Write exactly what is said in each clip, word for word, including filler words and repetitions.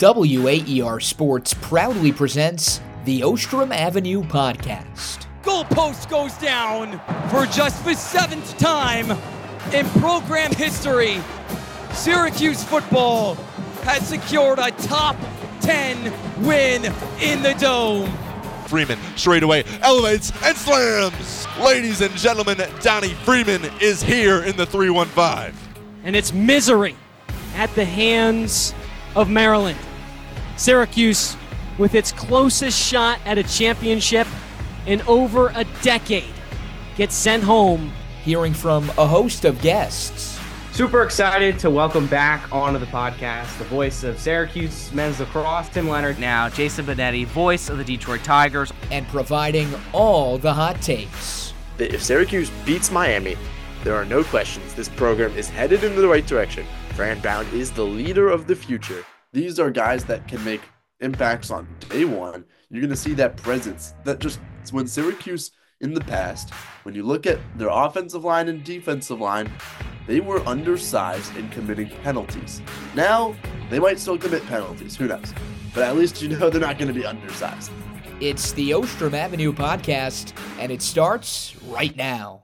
W A E R Sports proudly presents the Ostrom Avenue Podcast. Goalpost goes down for just the seventh time in program history. Syracuse football has secured a top ten win in the Dome. Freeman straight away elevates and slams. Ladies and gentlemen, Donnie Freeman is here in the three one five. And it's misery at the hands of Maryland. Syracuse, with its closest shot at a championship in over a decade, gets sent home. Hearing from a host of guests. Super excited to welcome back onto the podcast the voice of Syracuse men's lacrosse, Tim Leonard. Now, Jason Benetti, voice of the Detroit Tigers. And providing all the hot takes. If Syracuse beats Miami, there are no questions. This program is headed in the right direction. Fran Brown is the leader of the future. These are guys that can make impacts on day one. You're going to see that presence. That just when Syracuse in the past, when you look at their offensive line and defensive line, they were undersized in committing penalties. Now, they might still commit penalties. Who knows? But at least you know they're not going to be undersized. It's the Ostrom Avenue Podcast, and it starts right now.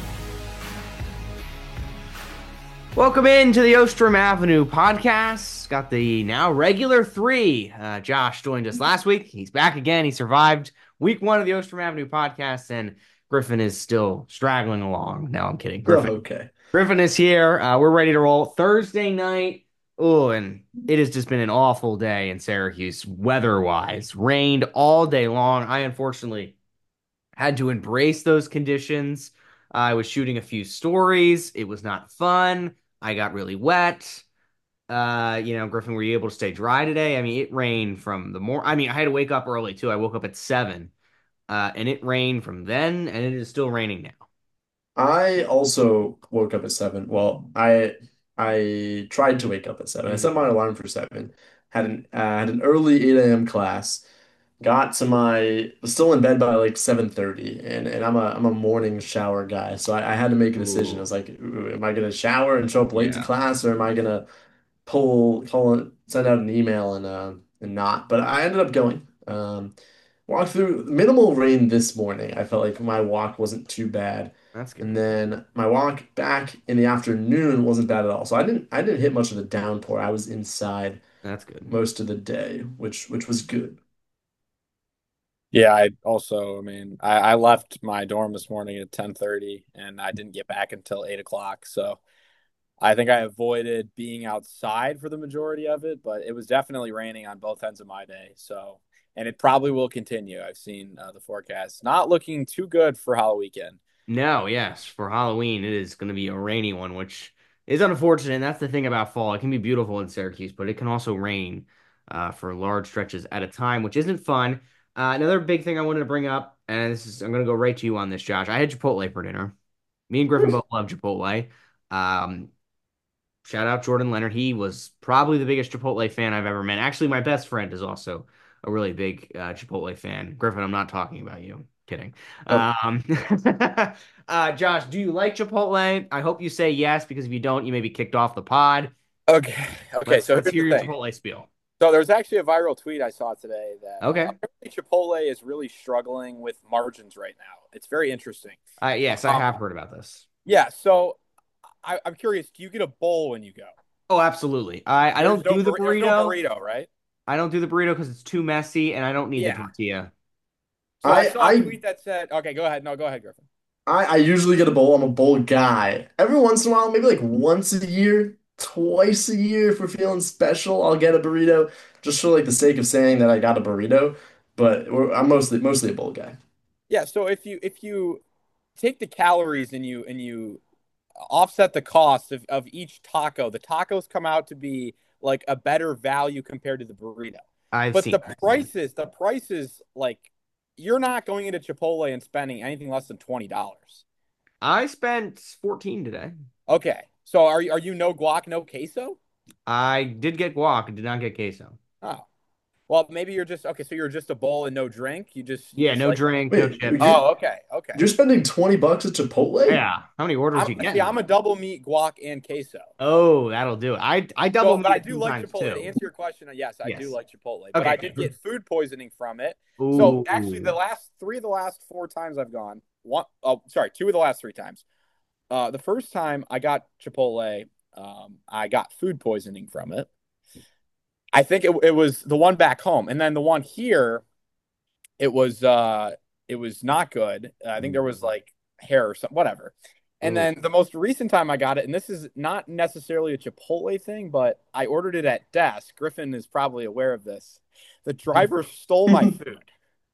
Welcome into the Ostrom Avenue Podcast. Got the now regular three. Uh, Josh joined us last week. He's back again. He survived week one of the Ostrom Avenue Podcast, and Griffin is still straggling along. No, I'm kidding. Griffin. Oh, okay. Griffin is here. Uh, we're ready to roll. Thursday night. Oh, and it has just been an awful day in Syracuse, weather-wise. Rained all day long. I, unfortunately, had to embrace those conditions. I was shooting a few stories. It was not fun. I got really wet. Uh, you know, Griffin, were you able to stay dry today? I mean, it rained from the more. I mean, I had to wake up early, too. I woke up at seven, uh, and it rained from then, and it is still raining now. I also woke up at seven. Well, I I tried to wake up at seven. I set my alarm for seven. Had an uh, had an early eight a m class. Got to my was still in bed by like seven thirty, and and I'm a I'm a morning shower guy, so I, I had to make a decision. I was like, ooh, am I gonna shower and show up late to Yeah. class, or am I gonna pull pull send out an email and uh and not? But I ended up going. Um, walked through minimal rain this morning. I felt like my walk wasn't too bad. That's good. And then my walk back in the afternoon wasn't bad at all. So I didn't I didn't hit much of the downpour. I was inside That's good. most of the day, which which was good. Yeah, I also, I mean, I, I left my dorm this morning at ten thirty, and I didn't get back until eight o'clock. So I think I avoided being outside for the majority of it, but it was definitely raining on both ends of my day. So, and it probably will continue. I've seen uh, the forecast not looking too good for Halloween weekend. No, yes, for Halloween, it is going to be a rainy one, which is unfortunate. And that's the thing about fall. It can be beautiful in Syracuse, but it can also rain uh, for large stretches at a time, which isn't fun. Uh, another big thing I wanted to bring up, and this is I'm going to go right to you on this, Josh. I had Chipotle for dinner. Me and Griffin both love Chipotle. Um, shout out Jordan Leonard. He was probably the biggest Chipotle fan I've ever met. Actually, my best friend is also a really big uh, Chipotle fan. Griffin, I'm not talking about you. Kidding. Oh. Um, uh, Josh, do you like Chipotle? I hope you say yes, because if you don't, you may be kicked off the pod. Okay. Okay. Let's, so let's hear here's the your thing. Chipotle spiel. So there's actually a viral tweet I saw today that Okay. apparently Chipotle is really struggling with margins right now. It's very interesting. Uh, yes, I Um, have heard about this. Yeah. So I, I'm curious, do you get a bowl when you go? Oh, absolutely. I, I don't There's do no the bur- there's no burrito. burrito, right? I don't do the burrito because it's too messy, and I don't need Yeah. the tortilla. So I, I saw a I tweet that said, okay, go ahead. No, go ahead, Griffin. I, I usually get a bowl. I'm a bowl guy. Every once in a while, maybe like once a year, twice a year, if we're feeling special, I'll get a burrito just for like the sake of saying that I got a burrito. But we're, I'm mostly mostly a bowl guy. Yeah. So if you if you take the calories and you and you offset the cost of, of each taco, the tacos come out to be like a better value compared to the burrito. I've But seen the that. prices, the prices, like you're not going into Chipotle and spending anything less than twenty dollars. I spent fourteen today. Okay. So are you are you no guac, no queso? I did get guac, I did not get queso. Oh. Well, maybe you're just okay. So you're just a bowl and no drink. You just you Yeah, just no like drink, no Wait, chips. you're, Oh, okay, okay. you're spending twenty bucks at Chipotle? Yeah. How many orders I'm, you see, get? I'm a double meat guac and queso. Oh, that'll do it. I I double So, but I meat do like sometimes Chipotle. To too. answer your question, uh, yes, I do Yes. like Chipotle, but Okay. I did get food poisoning from it. So Ooh. actually, the last three of the last four times I've gone, one, oh, sorry, two of the last three times. Uh, the first time I got Chipotle, um, I got food poisoning from it. I think it, it was the one back home, and then the one here, it was uh, it was not good. Uh, I think there was like hair or something, whatever. And then the most recent time I got it, and this is not necessarily a Chipotle thing, but I ordered it at desk. Griffin is probably aware of this. The driver stole my food.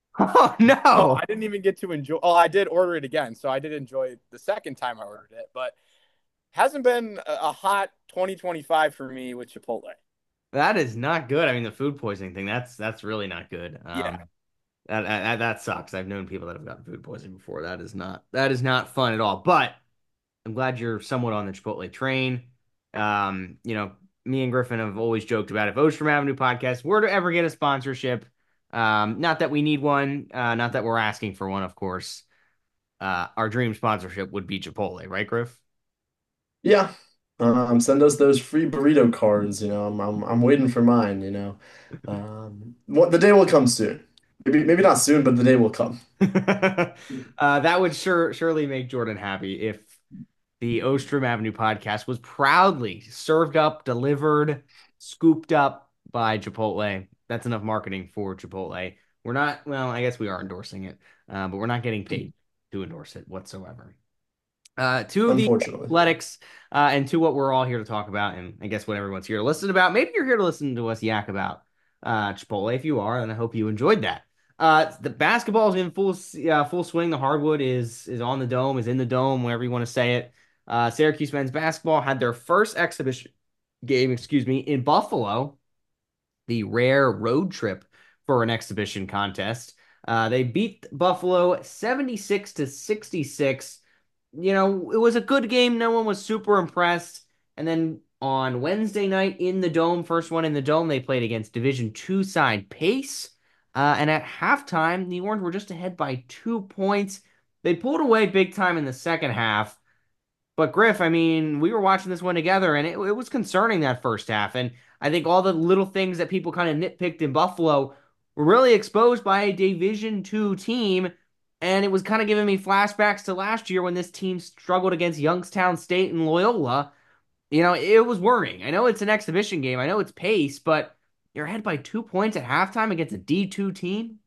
Oh no! So I didn't even get to enjoy. Oh, I did order it again, so I did enjoy it the second time I ordered it, but hasn't been a, a hot twenty twenty-five for me with Chipotle. That is not good. I mean, the food poisoning thing, that's that's really not good. Um, Yeah. that, that that sucks. I've known people that have gotten food poisoning before. That is not that is not fun at all. But I'm glad you're somewhat on the Chipotle train. Um, you know, me and Griffin have always joked about if Ostrom Avenue Podcast were to ever get a sponsorship, um, not that we need one, uh, not that we're asking for one, of course. Uh, our dream sponsorship would be Chipotle, right, Griff? Yeah. Um, send us those free burrito cards, you know. I'm I'm I'm waiting for mine, you know. Um, what the day will come soon. Maybe maybe not soon, but the day will come. uh, that would sure surely make Jordan happy if the Ostrom Avenue Podcast was proudly served up, delivered, scooped up by Chipotle. That's enough marketing for Chipotle. We're not, well, I guess we are endorsing it, uh, but we're not getting paid to endorse it whatsoever. Uh, to the Unfortunately. athletics, uh, and to what we're all here to talk about, and I guess what everyone's here to listen about. Maybe you're here to listen to us yak about uh, Chipotle. If you are, and I hope you enjoyed that. Uh, the basketball is in full uh, full swing. The hardwood is is on the dome, is in the dome, whatever you want to say it. Uh, Syracuse men's basketball had their first exhibition game, excuse me, in Buffalo. The rare road trip for an exhibition contest. Uh, they beat Buffalo seventy-six to sixty-six. You know, it was a good game. No one was super impressed. And then on Wednesday night in the Dome, first one in the Dome, they played against Division two side Pace. Uh, and at halftime, the Orange were just ahead by two points. They pulled away big time in the second half. But Griff, I mean, we were watching this one together, and it, it was concerning that first half. And I think all the little things that people kind of nitpicked in Buffalo were really exposed by a Division two team. And it was kind of giving me flashbacks to last year when this team struggled against Youngstown State and Loyola. You know, it was worrying. I know it's an exhibition game. I know it's Pace, but you're ahead by two points at halftime against a D two team.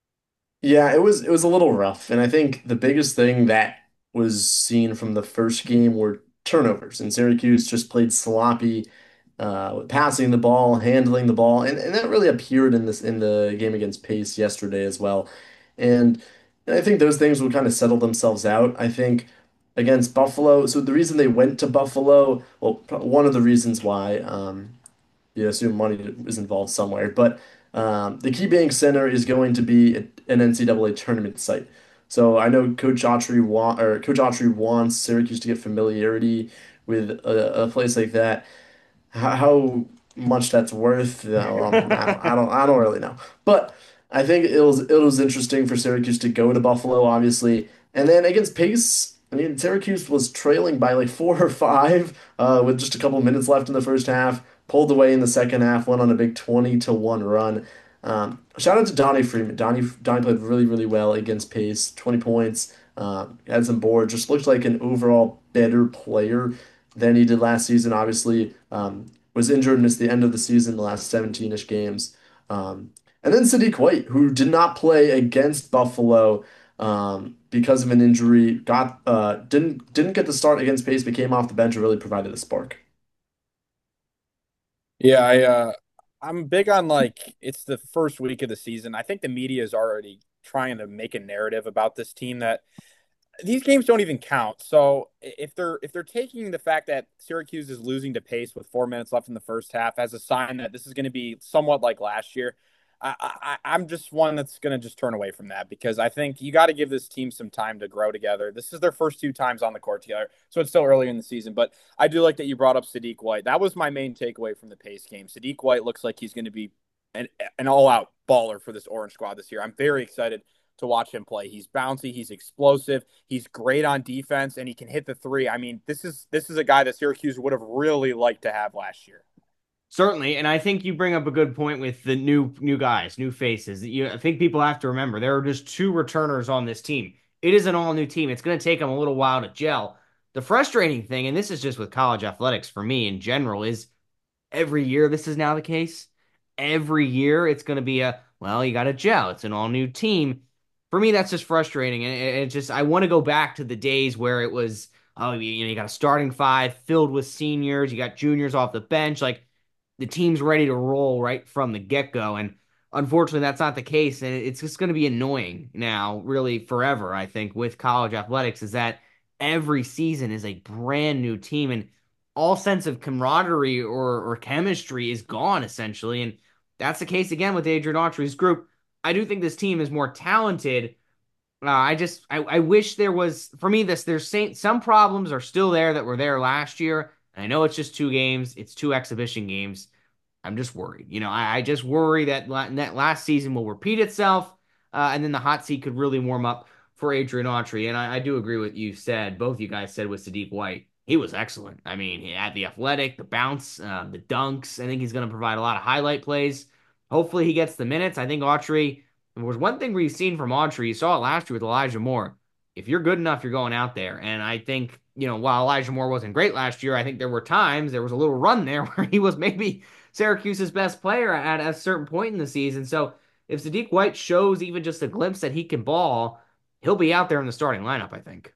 Yeah, it was it was a little rough, and I think the biggest thing that was seen from the first game were turnovers, and Syracuse just played sloppy, uh, with passing the ball, handling the ball, and, and that really appeared in this in the game against Pace yesterday as well. And I think those things will kind of settle themselves out. I think against Buffalo, so the reason they went to Buffalo, well, one of the reasons why, um, you assume money is involved somewhere. But um, the KeyBank Center is going to be an N C double A tournament site. So I know Coach Autry want or Coach Autry wants Syracuse to get familiarity with a, a place like that. How, how much that's worth, uh, well, I don't, I don't, I don't really know. But I think it was it was interesting for Syracuse to go to Buffalo, obviously, and then against Pace. I mean, Syracuse was trailing by like four or five uh, with just a couple minutes left in the first half. Pulled away in the second half, went on a big twenty to one run. Um, shout out to Donnie Freeman. Donnie Donnie played really really well against Pace. twenty points, uh, had some boards. Just looked like an overall better player than he did last season. Obviously, um, was injured and missed the end of the season, the last seventeen-ish games. Um, and then Sadiq White, who did not play against Buffalo um, because of an injury, got uh, didn't didn't get the start against Pace, but came off the bench and really provided a spark. Yeah, I uh I'm big on like it's the first week of the season. I think the media is already trying to make a narrative about this team that these games don't even count. So if they're if they're taking the fact that Syracuse is losing to Pace with four minutes left in the first half as a sign that this is going to be somewhat like last year, I, I, I'm just one that's going to just turn away from that because I think you got to give this team some time to grow together. This is their first two times on the court together, so it's still early in the season. But I do like that you brought up Sadiq White. That was my main takeaway from the Pace game. Sadiq White looks like he's going to be an, an all-out baller for this Orange squad this year. I'm very excited to watch him play. He's bouncy, he's explosive, he's great on defense, and he can hit the three. I mean, this is this is a guy that Syracuse would have really liked to have last year. Certainly, and I think you bring up a good point with the new new guys, new faces. You, I think people have to remember there are just two returners on this team. It is an all-new team. It's going to take them a little while to gel. The frustrating thing, and this is just with college athletics for me in general, is every year this is now the case. Every year it's going to be a, well, you got to gel. It's an all-new team. For me, that's just frustrating. And it, it just, I want to go back to the days where it was, oh, you know, you got a starting five filled with seniors. You got juniors off the bench. Like, the team's ready to roll right from the get-go. And unfortunately, that's not the case. And it's just going to be annoying now, really forever, I think, with college athletics, is that every season is a brand new team. And all sense of camaraderie or, or chemistry is gone, essentially. And that's the case again with Adrian Autry's group. I do think this team is more talented. Uh, I just, I, I wish there was, for me, this, there's some problems are still there that were there last year. I know it's just two games. It's two exhibition games. I'm just worried. You know, I, I just worry that, la- that last season will repeat itself, uh, and then the hot seat could really warm up for Adrian Autry. And I, I do agree with what you said. Both you guys said with Sadiq White. He was excellent. I mean, he had the athletic, the bounce, uh, the dunks. I think he's going to provide a lot of highlight plays. Hopefully he gets the minutes. I think Autry, there was one thing we've seen from Autry. You saw it last year with Elijah Moore. If you're good enough, you're going out there. And I think, you know, while Elijah Moore wasn't great last year, I think there were times, there was a little run there where he was maybe Syracuse's best player at a certain point in the season. So if Sadiq White shows even just a glimpse that he can ball, he'll be out there in the starting lineup, I think.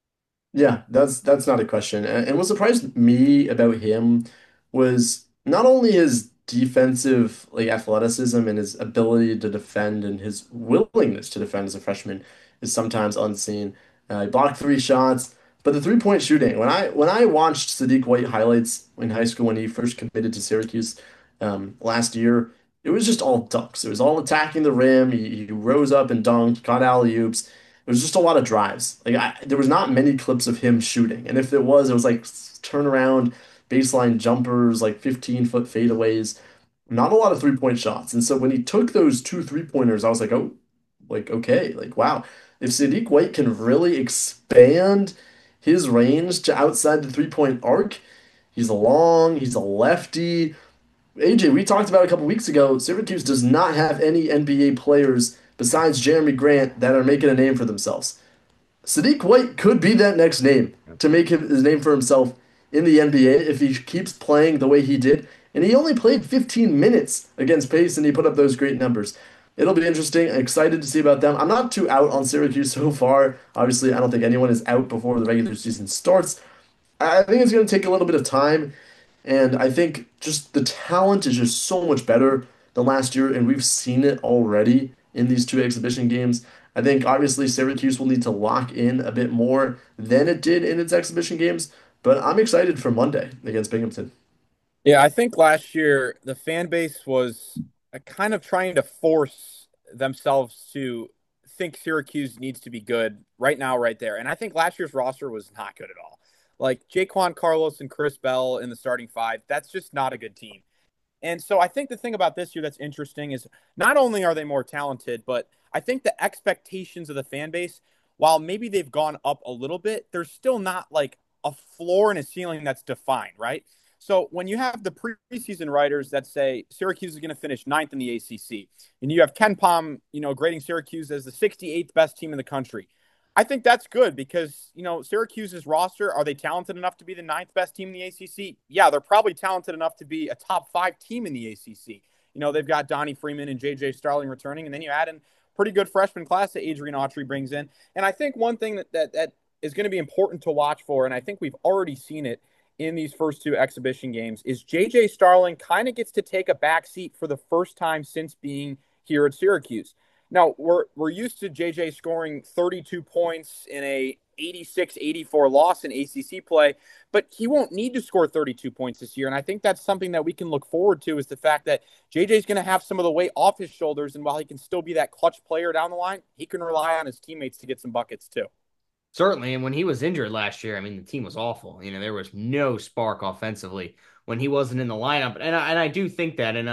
Yeah, that's that's not a question. And, and what surprised me about him was not only his defensive like athleticism and his ability to defend and his willingness to defend as a freshman is sometimes unseen. Uh, he blocked three shots, but the three-point shooting. When I when I watched Sadiq White highlights in high school when he first committed to Syracuse um, last year, it was just all dunks. It was all attacking the rim. He, he rose up and dunked, caught alley-oops. It was just a lot of drives. Like I, there was not many clips of him shooting, and if there was, it was like turnaround baseline jumpers, like fifteen foot fadeaways. Not a lot of three point shots. And so when he took those two three pointers, I was like, oh, like okay, like wow. If Sadiq White can really expand his range to outside the three point arc, he's long, he's a lefty. A J, we talked about a couple weeks ago, Syracuse does not have any N B A players besides Jeremy Grant that are making a name for themselves. Sadiq White could be that next name to make his name for himself in the N B A if he keeps playing the way he did. And he only played fifteen minutes against Pace and he put up those great numbers. It'll be interesting. Excited to see about them. I'm not too out on Syracuse so far. Obviously, I don't think anyone is out before the regular season starts. I think it's going to take a little bit of time. And I think just the talent is just so much better than last year, and we've seen it already in these two exhibition games. I think obviously Syracuse will need to lock in a bit more than it did in its exhibition games, but I'm excited for Monday against Binghamton. Yeah, I think last year the fan base was kind of trying to force themselves to think Syracuse needs to be good right now, right there. And I think last year's roster was not good at all. Like Jaquan Carlos and Chris Bell in the starting five, that's just not a good team. And so I think the thing about this year that's interesting is not only are they more talented, but I think the expectations of the fan base, while maybe they've gone up a little bit, there's still not like a floor and a ceiling that's defined, right? So when you have the preseason writers that say Syracuse is going to finish ninth in the A C C, and you have Ken Pom, you know, grading Syracuse as the sixty-eighth best team in the country, I think that's good because, you know, Syracuse's roster, are they talented enough to be the ninth best team in the A C C? Yeah, they're probably talented enough to be a top five team in the A C C. You know, they've got Donnie Freeman and J J Starling returning, and then you add in pretty good freshman class that Adrian Autry brings in. And I think one thing that, that, that is going to be important to watch for, and I think we've already seen it in these first two exhibition games, is J J Starling kind of gets to take a back seat for the first time since being here at Syracuse. Now, we're we're used to J J scoring thirty-two points in a eighty-six eighty-four loss in A C C play, but he won't need to score thirty-two points this year. And I think that's something that we can look forward to, is the fact that J J is going to have some of the weight off his shoulders. And while he can still be that clutch player down the line, he can rely on his teammates to get some buckets too. Certainly, and when he was injured last year, I mean, the team was awful. You know, there was no spark offensively when he wasn't in the lineup, and I, and I do think that. And uh,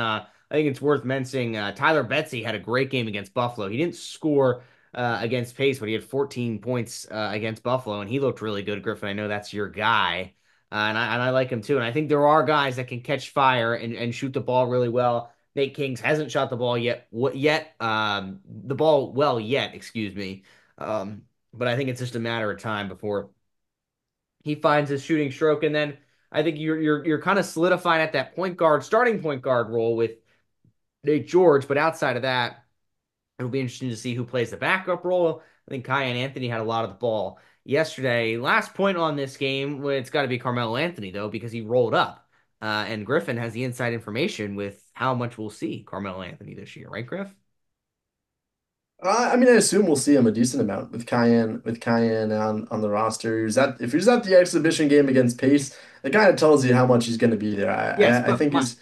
I think it's worth mentioning uh, Tyler Betsy had a great game against Buffalo. He didn't score uh, against Pace, but he had fourteen points uh, against Buffalo, and he looked really good. Griffin, I know that's your guy, uh, and I and I like him too. And I think there are guys that can catch fire and, and shoot the ball really well. Nate Kings hasn't shot the ball yet, yet um, the ball well yet, excuse me. Um, but I think it's just a matter of time before he finds his shooting stroke, and then I think you're you're you're kind of solidifying at that point guard, starting point guard role with Nate George. But outside of that, it'll be interesting to see who plays the backup role. I think Kyan Anthony had a lot of the ball yesterday. Last point on this game, well, it's got to be Carmelo Anthony though, because he rolled up. Uh, and Griffin has the inside information with how much we'll see Carmelo Anthony this year, right, Griff? Uh, I mean, I assume we'll see him a decent amount with Cayenne with Cayenne on on the roster. He's at if he's at the exhibition game against Pace, it kind of tells you how much he's going to be there. I Yes, I, I but think my, he's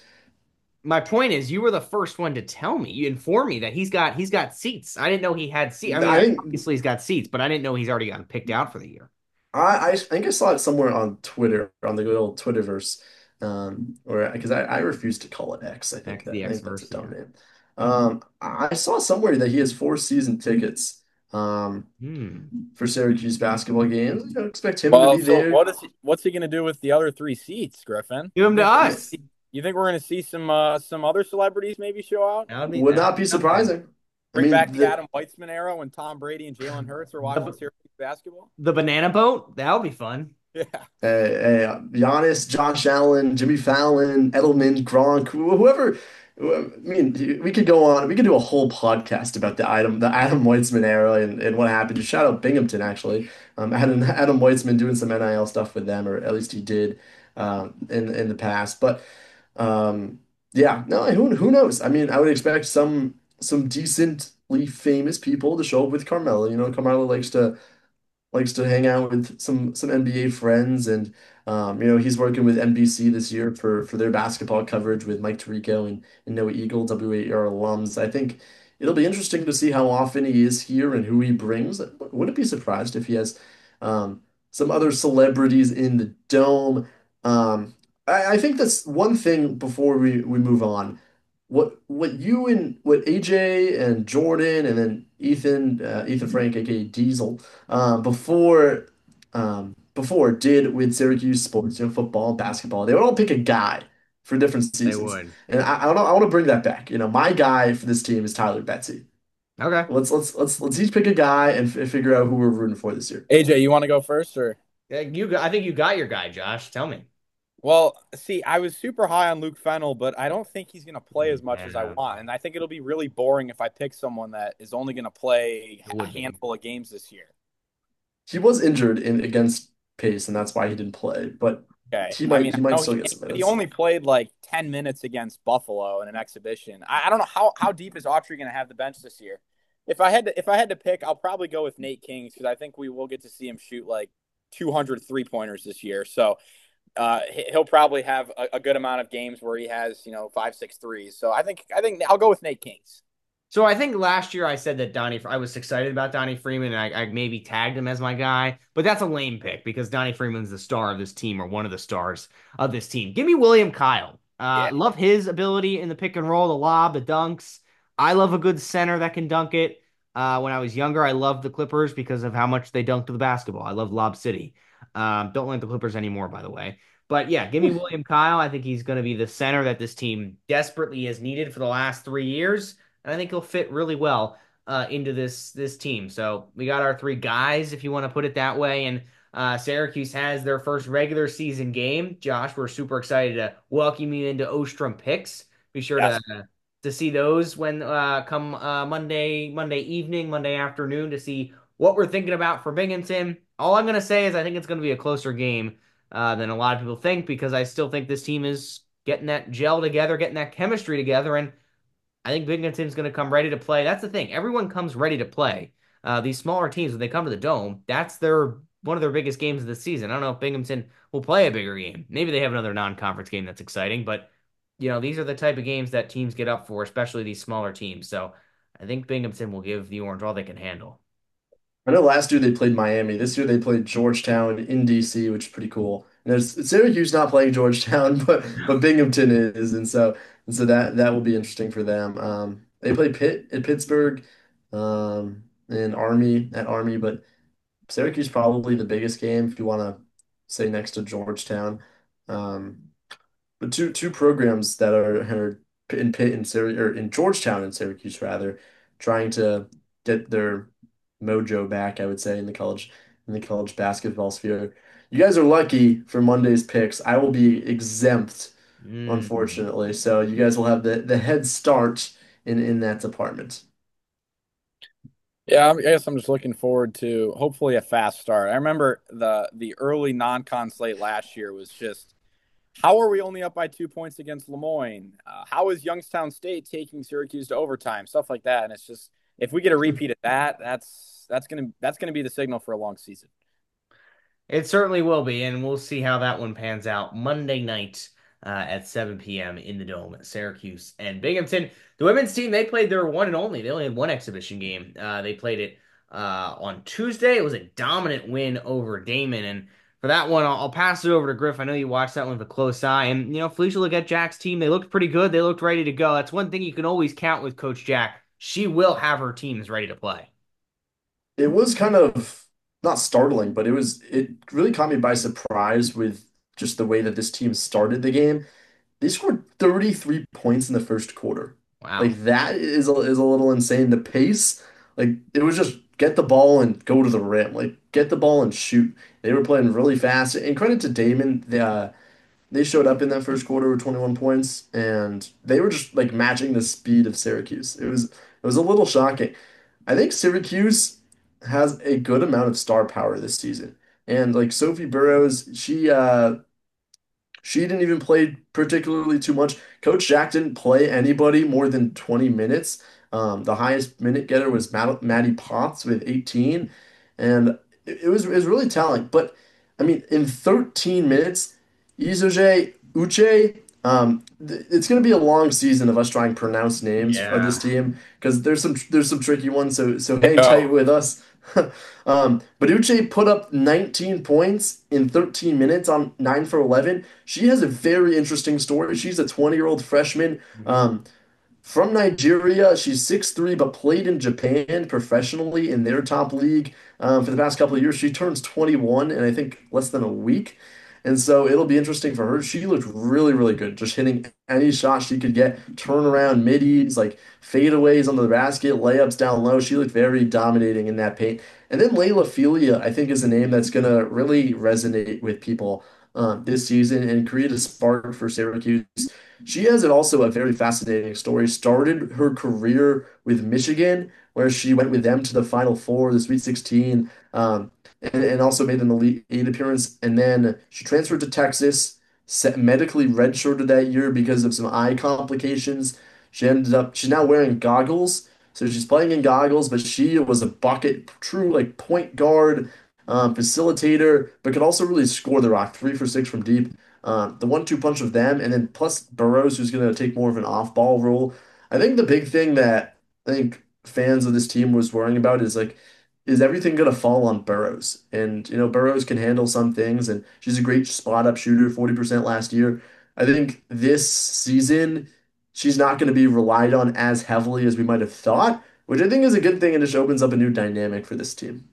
my point is, you were the first one to tell me. You informed me that he's got he's got seats. I didn't know he had seats. I mean, I think obviously he's got seats, but I didn't know he's already gotten picked out for the year. I I think I saw it somewhere on Twitter on the good old Twitterverse, um, or because I, I refuse to call it X. I think Back to that the I think that's a X-verse, dumb yeah. name. Um, I saw somewhere that he has four season tickets. Um, Hmm. for Syracuse basketball games. I don't expect him to Well, be so there. what is he, what's he going to do with the other three seats, Griffin? Give him You to think we're gonna us. see, you think we're going to see some uh, some other celebrities maybe show out? That would be Would that not would be be something. surprising. I Bring mean, back the the Adam Weitzman era when Tom Brady and Jalen Hurts are watching The, Syracuse basketball? the banana boat. That would be fun. Yeah. uh, uh, Giannis, Josh Allen, Jimmy Fallon, Edelman, Gronk, wh- whoever. I mean, we could go on. We could do a whole podcast about the Adam, the Adam Weitzman era and, and what happened. Just shout out Binghamton actually. Um, I had an Adam Weitzman doing some N I L stuff with them, or at least he did um, in in the past. But um, yeah, no, who who knows? I mean, I would expect some some decently famous people to show up with Carmelo. You know, Carmelo likes to likes to hang out with some some N B A friends, and um, you know he's working with N B C this year for for their basketball coverage with Mike Tirico and, and Noah Eagle, W A R alums. I think it'll be interesting to see how often he is here and who he brings. Wouldn't be surprised if he has um, some other celebrities in the dome. Um, I, I think that's one thing before we, we move on. What what you and what A J and Jordan and then Ethan uh, Ethan Frank, aka Diesel, um, before um, before did with Syracuse sports, you know, football, basketball. They would all pick a guy for different They seasons, would. and I, I want to I want to bring that back. You know, my guy for this team is Tyler Betsy. Okay. Let's let's let's let's each pick a guy and f figure out who we're rooting for this year. A J, you want to go first or? Yeah, you. got- I think you got your guy, Josh. Tell me. Well, see, I was super high on Luke Fennell, but I don't think he's going to play as much as I Yeah. want. And I think it'll be really boring if I pick someone that is only going to play It a would be. handful of games this year. He was injured in against Pace, and that's why he didn't play. But Okay. he I might mean, he I might know still he, get some but he minutes. only played like ten minutes against Buffalo in an exhibition. I, I don't know how, how deep is Autry going to have the bench this year. If I had to if I had to pick, I'll probably go with Nate Kings because I think we will get to see him shoot like two hundred three-pointers this year. So uh, he- he'll probably have a, a good amount of games where he has, you know, five, six threes. So I think I think I'll go with Nate Kings. So I think last year I said that Donnie, I was excited about Donnie Freeman, and I, I maybe tagged him as my guy, but that's a lame pick because Donnie Freeman's the star of this team, or one of the stars of this team. Give me William Kyle. Uh, Yeah. Love his ability in the pick and roll, the lob, the dunks. I love a good center that can dunk it. Uh, when I was younger, I loved the Clippers because of how much they dunked the basketball. I love Lob City. Um, don't like the Clippers anymore, by the way. But yeah, give me William Kyle. I think he's going to be the center that this team desperately has needed for the last three years. And I think he'll fit really well uh, into this this team. So we got our three guys, if you want to put it that way. And uh, Syracuse has their first regular season game. Josh, we're super excited to welcome you into Ostrom Picks. Be sure Yes. to to see those when uh, come uh, Monday Monday evening, Monday afternoon to see what we're thinking about for Binghamton. All I'm gonna say is I think it's gonna be a closer game uh, than a lot of people think because I still think this team is getting that gel together, getting that chemistry together, and I think Binghamton's going to come ready to play. That's the thing. Everyone comes ready to play. Uh, these smaller teams, when they come to the Dome, that's their one of their biggest games of the season. I don't know if Binghamton will play a bigger game. Maybe they have another non-conference game that's exciting, but you know, these are the type of games that teams get up for, especially these smaller teams. So I think Binghamton will give the Orange all they can handle. I know last year they played Miami. This year they played Georgetown in D C, which is pretty cool. And there's Syracuse not playing Georgetown, but but Binghamton is, and so And so that that will be interesting for them. Um, they play Pitt at Pittsburgh, um, and Army at Army, but Syracuse probably the biggest game if you want to say next to Georgetown. Um, but two two programs that are, are in Pitt and Syr or in Georgetown and Syracuse rather, trying to get their mojo back, I would say, in the college in the college basketball sphere. You guys are lucky for Monday's picks. I will be exempt, Mm. unfortunately. So you guys will have the, the head start in, in that department. Yeah, I guess I'm just looking forward to hopefully a fast start. I remember the the early non-con slate last year was just how are we only up by two points against Lemoyne? Uh, how is Youngstown State taking Syracuse to overtime? Stuff like that. And it's just if we get a repeat of that, that's that's gonna that's gonna be the signal for a long season. It certainly will be, and we'll see how that one pans out Monday night uh, at seven p m in the Dome. Syracuse and Binghamton. The women's team, they played their one and only. They only had one exhibition game. Uh, they played it uh, on Tuesday. It was a dominant win over Damon. And for that one, I'll, I'll pass it over to Griff. I know you watched that one with a close eye. And, you know, Felicia Leggett Jack's team, they looked pretty good. They looked ready to go. That's one thing you can always count with Coach Jack. She will have her teams ready to play. It was kind of not startling, but it was it really caught me by surprise with just the way that this team started the game. They scored thirty-three points in the first quarter. Wow. Like that is a, is a little insane. The pace, like it was just get the ball and go to the rim. Like get the ball and shoot. They were playing really fast. And credit to Damon, the, uh, they showed up in that first quarter with twenty-one points, and they were just like matching the speed of Syracuse. It was it was a little shocking. I think Syracuse has a good amount of star power this season. And like Sophie Burrows, she uh she didn't even play particularly too much. Coach Jack didn't play anybody more than twenty minutes. Um, the highest minute getter was Matt, Maddie Potts with eighteen. And it, it was it was really telling. But I mean, in thirteen minutes, Isoje Uche, um, th- it's going to be a long season of us trying to pronounce names for this Yeah. team because there's some there's some tricky ones. So so hang tight with us. Um, but Uche put up nineteen points in thirteen minutes on nine for eleven. She has a very interesting story. She's a twenty-year-old freshman Mhm. um, from Nigeria. She's six three, but played in Japan professionally in their top league um, for the past couple of years. She turns twenty-one in I think less than a week. And so it'll be interesting for her. She looked really, really good, just hitting any shot she could get, turnaround middies, like fadeaways on the basket, layups down low. She looked very dominating in that paint. And then Layla Filia, I think, is a name that's going to really resonate with people um, this season and create a spark for Syracuse. She has it also a very fascinating story. Started her career with Michigan, where she went with them to the Final Four, the Sweet sixteen, um, and, and also made an Elite Eight appearance. And then she transferred to Texas, set, medically redshirted that year because of some eye complications. She ended up, she's now wearing goggles. So she's playing in goggles, but she was a bucket, true like point guard, um, facilitator, but could also really score the rock, three for six from deep. Um, the one-two punch of them, and then plus Burrows, who's going to take more of an off-ball role. I think the big thing that I think fans of this team was worrying about is like, is everything going to fall on Burrows? And you know, Burrows can handle some things, and she's a great spot-up shooter, forty percent last year. I think this season she's not going to be relied on as heavily as we might have thought, which I think is a good thing and just opens up a new dynamic for this team.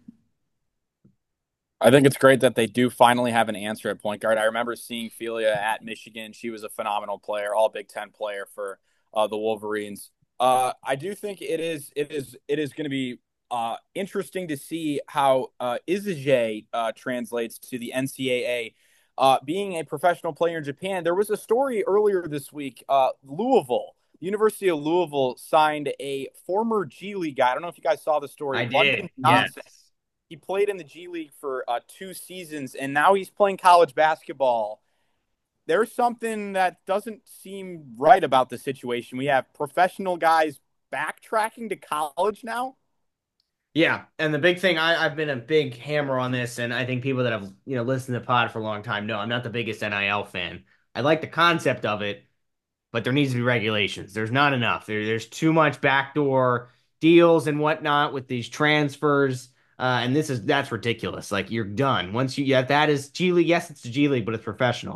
I think it's great that they do finally have an answer at point guard. I remember seeing Felia at Michigan. She was a phenomenal player, all Big Ten player for uh, the Wolverines. Uh, I do think it is it is it is going to be uh, interesting to see how uh, Izage uh, translates to the N C double A. Uh, being a professional player in Japan, there was a story earlier this week. Uh, Louisville, University of Louisville, signed a former G League guy. I don't know if you guys saw the story. I did. London Yes. Johnson. He played in the G League for uh, two seasons, and now he's playing college basketball. There's something that doesn't seem right about the situation. We have professional guys backtracking to college now. Yeah, and the big thing, I, I've been a big hammer on this, and I think people that have you know listened to the pod for a long time know I'm not the biggest N I L fan. I like the concept of it, but there needs to be regulations. There's not enough. There, there's too much backdoor deals and whatnot with these transfers, uh, and this is that's ridiculous. Like you're done once you yeah that is G League. Yes, it's the G League, but it's professional.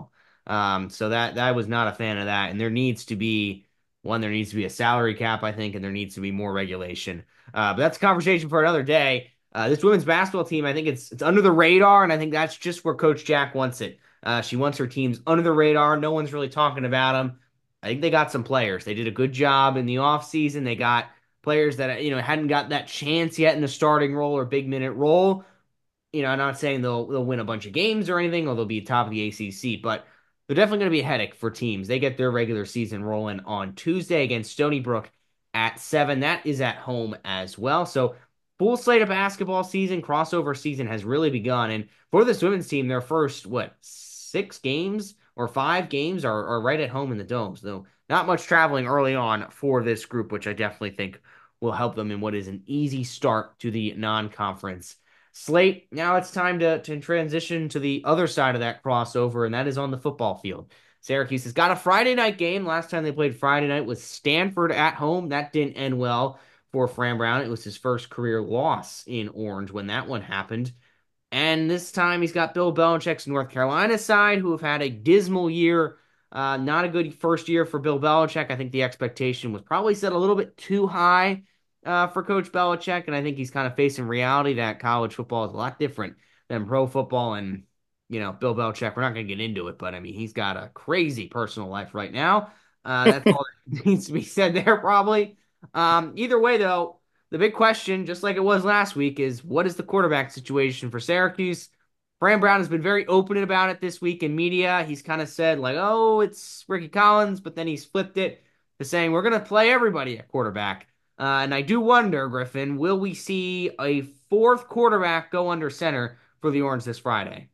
Um, so that that was not a fan of that. And there needs to be one, there needs to be a salary cap, I think, and there needs to be more regulation. Uh, but that's a conversation for another day. Uh, this women's basketball team, I think it's it's under the radar, and I think that's just where Coach Jack wants it. Uh, she wants her teams under the radar. No one's really talking about them. I think they got some players. They did a good job in the offseason. They got players that you know hadn't got that chance yet in the starting role or big minute role. You know, I'm not saying they'll they'll win a bunch of games or anything, or they'll be top of the A C C, but they're definitely going to be a headache for teams. They get their regular season rolling on Tuesday against Stony Brook at seven. That is at home as well. So full slate of basketball season, crossover season has really begun. And for this women's team, their first, what, six games or five games are, are right at home in the domes. Though not much traveling early on for this group, which I definitely think will help them in what is an easy start to the non-conference slate. Now it's time to, to transition to the other side of that crossover, and that is on the football field. Syracuse has got a Friday night game. Last time they played Friday night was Stanford at home. That didn't end well for Fran Brown. It was his first career loss in Orange when that one happened. And this time he's got Bill Belichick's North Carolina side, who have had a dismal year. Uh, not a good first year for Bill Belichick. I think the expectation was probably set a little bit too high uh, for Coach Belichick, and I think he's kind of facing reality that college football is a lot different than pro football. And, you know, Bill Belichick, we're not going to get into it, but I mean, he's got a crazy personal life right now. Uh, that's all that needs to be said there, probably. Um, either way, though, the big question, just like it was last week, is what is the quarterback situation for Syracuse? Fran Brown has been very open about it this week in media. He's kind of said, like, oh, it's Ricky Collins, but then he's flipped it to saying, we're going to play everybody at quarterback. Uh, and I do wonder, Griffin, will we see a fourth quarterback go under center for the Orange this Friday?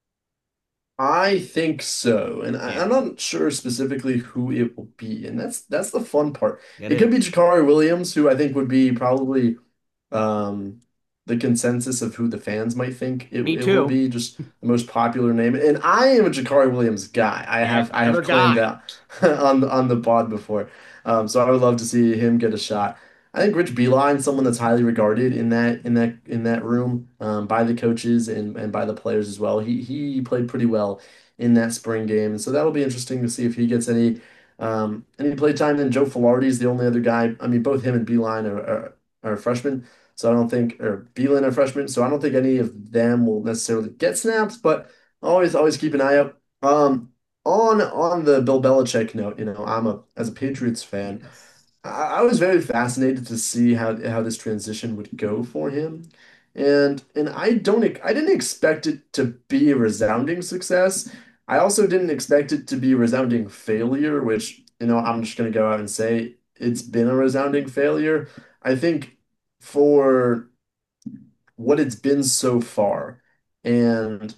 I think so, and I, Yeah. I'm not sure specifically who it will be, and that's that's the fun part. It It could be is. Jakari Williams, who I think would be probably um, the consensus of who the fans might think it, Me it will too. be, just the most popular name. And I am a Jakari Williams guy. I Yeah, have I another have claimed guy. that on the on the pod before, um, so I would love to see him get a shot. I think Rich Beeline, someone that's highly regarded in that in that in that room um, by the coaches and, and by the players as well. He he played pretty well in that spring game, so that'll be interesting to see if he gets any um, any play time. Then Joe Filardi is the only other guy. I mean, both him and Beeline are, are, are freshmen, so I don't think or Beeline are freshmen, so I don't think any of them will necessarily get snaps. But always always keep an eye out. Um, on on the Bill Belichick note, you know, I'm a as a Patriots fan. Yes. I I was very fascinated to see how how this transition would go for him. And and I don't ex- I didn't expect it to be a resounding success. I also didn't expect it to be a resounding failure, which, you know, I'm just going to go out and say it's been a resounding failure. I think for what it's been so far, and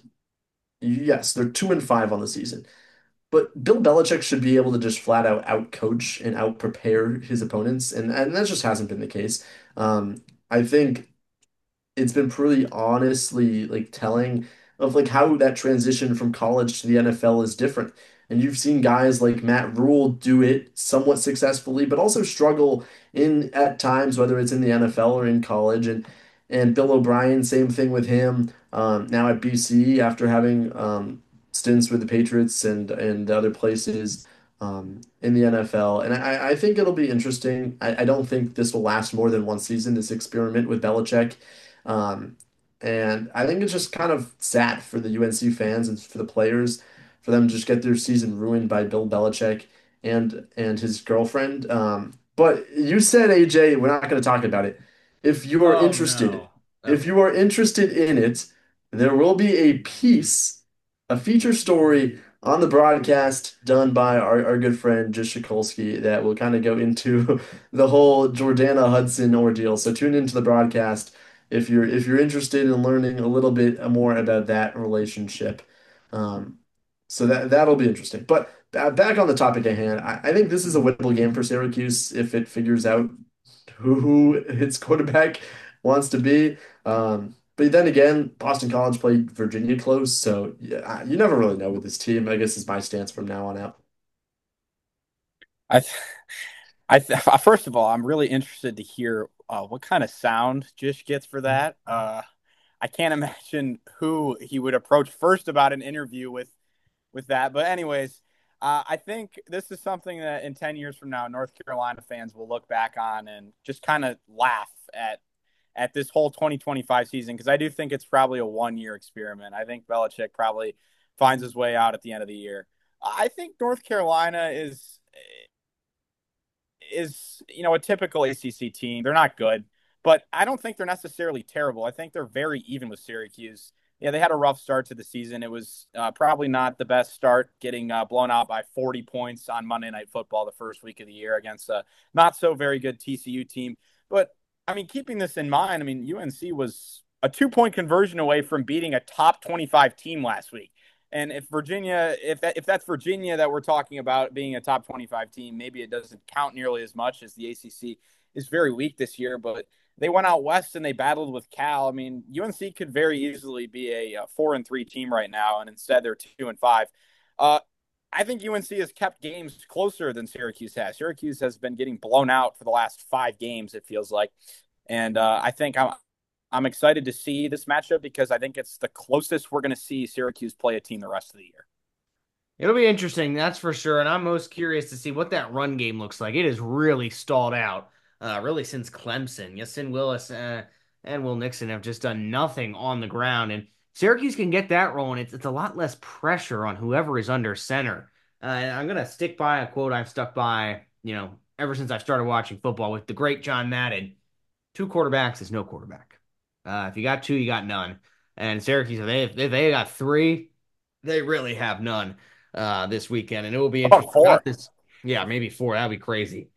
yes, they're two and five on the season. But Bill Belichick should be able to just flat out outcoach and out prepare his opponents, and and that just hasn't been the case. Um, I think it's been pretty honestly like telling of like how that transition from college to the N F L is different. And you've seen guys like Matt Rule do it somewhat successfully, but also struggle in at times, whether it's in the N F L or in college. And and Bill O'Brien, same thing with him. Um, now at B C after having um, stints with the Patriots and and other places um, in the N F L. And I, I think it'll be interesting. I, I don't think this will last more than one season, this experiment with Belichick. Um, and I think it's just kind of sad for the U N C fans and for the players for them to just get their season ruined by Bill Belichick and and his girlfriend. Um, but you said, A J, we're not going to talk about it. If you are Oh interested, no. if Okay. you are interested in it, there will be a piece, a feature story on the broadcast done by our, our good friend Jish Shikolsky that will kind of go into the whole Jordana Hudson ordeal. So tune into the broadcast if you're if you're interested in learning a little bit more about that relationship. Um, so that that'll be interesting. But uh, back on the topic at hand, I, I think this is a winnable game for Syracuse if it figures out who, who its quarterback wants to be. Um, but then again, Boston College played Virginia close, so yeah, you never really know with this team. I guess is my stance from now on out. I th I th first of all, I'm really interested to hear uh, what kind of sound Jish gets for that. Uh, I can't imagine who he would approach first about an interview with with that. But anyways, uh, I think this is something that in ten years from now, North Carolina fans will look back on and just kind of laugh at at this whole twenty twenty-five season, because I do think it's probably a one-year experiment. I think Belichick probably finds his way out at the end of the year. I think North Carolina is is you know a typical A C C team. They're not good, but I don't think they're necessarily terrible. I think they're very even with Syracuse. Yeah, they had a rough start to the season. It was uh, probably not the best start, getting uh, blown out by forty points on Monday Night Football the first week of the year against a not so very good T C U team. But I mean, keeping this in mind, I mean, U N C was a two-point conversion away from beating a top twenty-five team last week. And if Virginia, if that, if that's Virginia that we're talking about being a top twenty-five team, maybe it doesn't count nearly as much, as the A C C is very weak this year. But they went out west and they battled with Cal. I mean, U N C could very easily be a, a four and three team right now, and instead they're two and five. Uh, I think U N C has kept games closer than Syracuse has. Syracuse has been getting blown out for the last five games, it feels like, and uh, I think I'm. I'm excited to see this matchup because I think it's the closest we're going to see Syracuse play a team the rest of the year. It'll be interesting, that's for sure. And I'm most curious to see what that run game looks like. It has really stalled out, uh, really since Clemson. Yasin Willis uh, and Will Nixon have just done nothing on the ground. And Syracuse can get that rolling. It's, it's a lot less pressure on whoever is under center. Uh, and I'm going to stick by a quote I've stuck by, you know, ever since I started watching football with the great John Madden. Two quarterbacks is no quarterback. Uh, if you got two, you got none. And Syracuse, if they, if they got three, they really have none uh, this weekend. And it will be interesting. Four. This, yeah, maybe four. That would be crazy.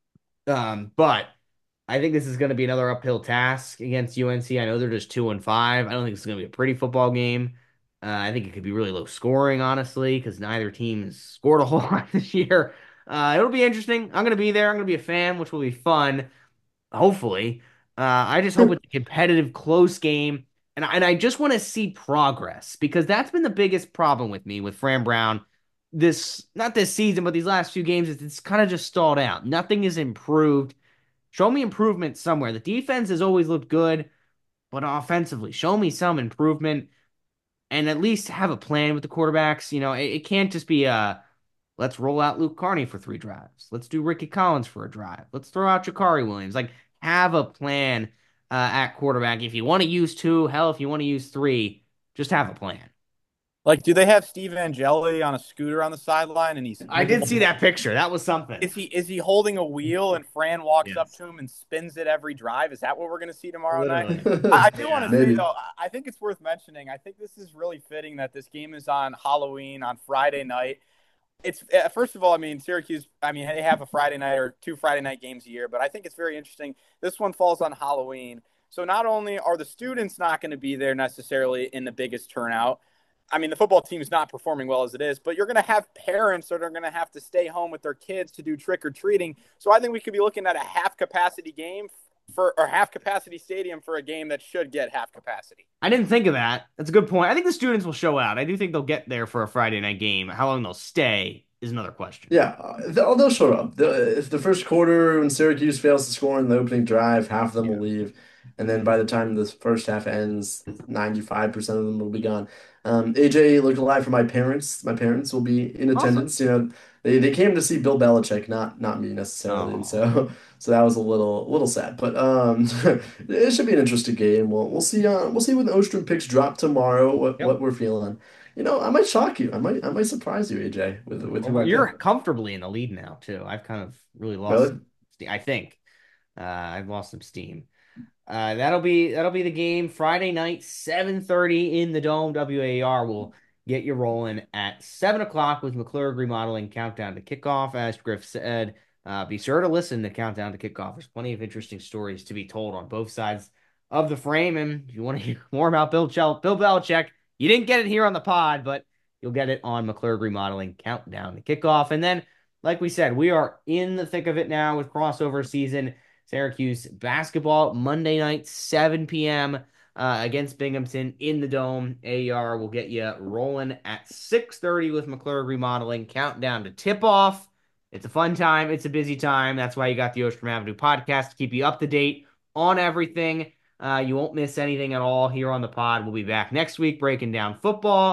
Um, but I think this is going to be another uphill task against U N C. I know they're just two and five. I don't think it's going to be a pretty football game. Uh, I think it could be really low scoring, honestly, because neither team has scored a whole lot this year. Uh, it'll be interesting. I'm going to be there. I'm going to be a fan, which will be fun, hopefully. Uh, I just hope it's a competitive, close game, and I, and I just want to see progress, because that's been the biggest problem with me with Fran Brown this, not this season, but these last few games. Is it's kind of just stalled out. Nothing is improved. Show me improvement somewhere. The defense has always looked good, but offensively, show me some improvement, and at least have a plan with the quarterbacks. You know, it, it can't just be a, let's roll out Luke Carney for three drives. Let's do Ricky Collins for a drive. Let's throw out Jakari Williams. Like, have a plan uh, at quarterback. If you want to use two, hell, if you want to use three, just have a plan. Like, do they have Steve Angeli on a scooter on the sideline? And he's I did see that picture. That was something. Is he is he holding a wheel and Fran walks Yes. up to him and spins it every drive? Is that what we're going to see tomorrow Literally. night? I, I do want to say, Maybe. though, I think it's worth mentioning. I think this is really fitting that this game is on Halloween, on Friday night. It's uh, first of all, I mean, Syracuse, I mean, they have a Friday night or two Friday night games a year, but I think it's very interesting. This one falls on Halloween. So not only are the students not going to be there necessarily in the biggest turnout, I mean, the football team is not performing well as it is, but you're going to have parents that are going to have to stay home with their kids to do trick or treating. So I think we could be looking at a half capacity game for, or half capacity stadium for a game that should get half capacity. I didn't think of that. That's a good point. I think the students will show out. I do think they'll get there for a Friday night game. How long they'll stay is another question. Yeah, uh, they'll, they'll show up. The, if the first quarter, when Syracuse fails to score in the opening drive, half of them will leave. And then by the time this first half ends, ninety-five percent of them will be gone. Um, A J looked alive for my parents. My parents will be in attendance. You know, they, they came to see Bill Belichick, not not me necessarily. Oh. And so so that was a little little sad. But um, it should be an interesting game. We'll we'll see. Uh, we'll see when the Ostrom picks drop tomorrow. What Yep. what we're feeling. You know, I might shock you. I might I might surprise you, A J, with with who I You're pick. comfortably in the lead now, too. I've kind of really lost Really? some steam. I think. Uh, I've lost some steam. Uh, that'll be that'll be the game Friday night, seven thirty in the Dome. W A R will get you rolling at seven o'clock with McClurg Remodeling Countdown to Kickoff. As Griff said, uh, be sure to listen to Countdown to Kickoff. There's plenty of interesting stories to be told on both sides of the frame. And if you want to hear more about Bill, Chel- Bill Belichick, you didn't get it here on the pod, but you'll get it on McClurg Remodeling Countdown to Kickoff. And then, like we said, we are in the thick of it now with crossover season. Syracuse basketball Monday night, seven p.m. Uh, against Binghamton in the Dome. A R will get you rolling at six thirty with McClurg Remodeling. Countdown to tip-off. It's a fun time. It's a busy time. That's why you got the Ostrom Avenue podcast to keep you up to date on everything. Uh, you won't miss anything at all here on the pod. We'll be back next week breaking down football.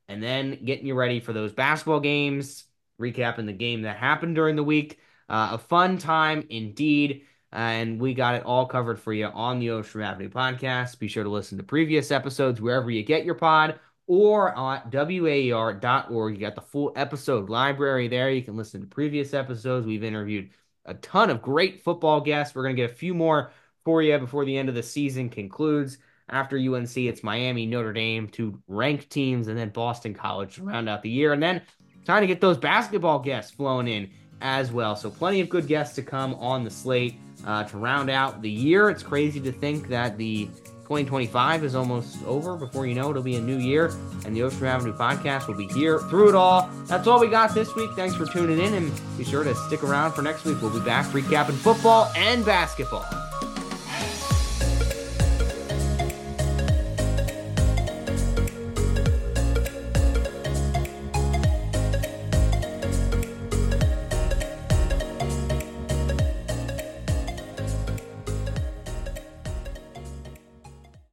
and then getting you ready for those basketball games, recapping the game that happened during the week. Uh, a fun time indeed. And we got it all covered for you on the Ostrom Avenue podcast. Be sure to listen to previous episodes wherever you get your pod or at W A E R dot org. You got the full episode library there. You can listen to previous episodes. We've interviewed a ton of great football guests. We're going to get a few more for you before the end of the season concludes. After U N C, it's Miami, Notre Dame, two ranked teams, and then Boston College to round out the year. And then time to get those basketball guests flowing in as well. So plenty of good guests to come on the slate. Uh, to round out the year. It's crazy to think that the twenty twenty-five is almost over. Before you know, it'll be a new year, and the Ostrom Avenue podcast will be here through it all. That's all we got this week. Thanks for tuning in, and be sure to stick around for next week. We'll be back recapping football and basketball.